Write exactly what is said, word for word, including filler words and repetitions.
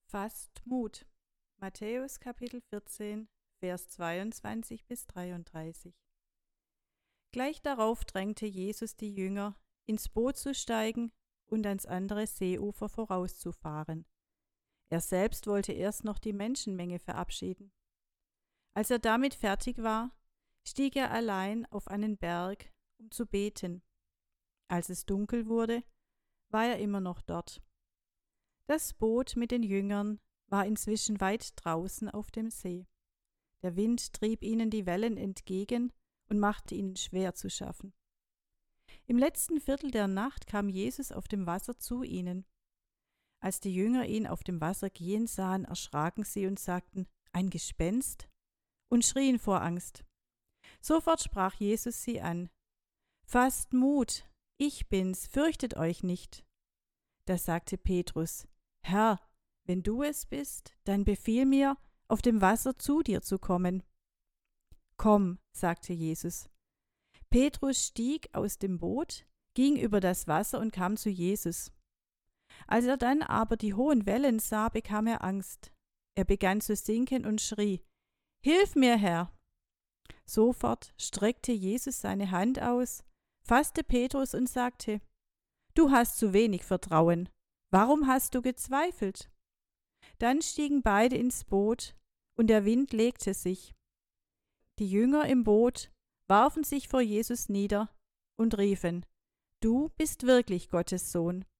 Fasst Mut. Matthäus Kapitel vierzehn, Vers zweiundzwanzig bis dreiunddreißig. Gleich darauf drängte Jesus die Jünger, ins Boot zu steigen und ans andere Seeufer vorauszufahren. Er selbst wollte erst noch die Menschenmenge verabschieden. Als er damit fertig war, stieg er allein auf einen Berg, um zu beten. Als es dunkel wurde, war er immer noch dort. Das Boot mit den Jüngern war inzwischen weit draußen auf dem See. Der Wind trieb ihnen die Wellen entgegen und machte ihnen schwer zu schaffen. Im letzten Viertel der Nacht kam Jesus auf dem Wasser zu ihnen. Als die Jünger ihn auf dem Wasser gehen sahen, erschraken sie und sagten, ein Gespenst? Und schrien vor Angst. Sofort sprach Jesus sie an. Fasst Mut, ich bin's, fürchtet euch nicht. Da sagte Petrus, Herr, wenn du es bist, dann befiehl mir, auf dem Wasser zu dir zu kommen. Komm, sagte Jesus. Petrus stieg aus dem Boot, ging über das Wasser und kam zu Jesus. Als er dann aber die hohen Wellen sah, bekam er Angst. Er begann zu sinken und schrie, Hilf mir, Herr! Sofort streckte Jesus seine Hand aus, fasste Petrus und sagte, Du hast zu wenig Vertrauen. Warum hast du gezweifelt? Dann stiegen beide ins Boot, und der Wind legte sich. Die Jünger im Boot warfen sich vor Jesus nieder und riefen, Du bist wirklich Gottes Sohn.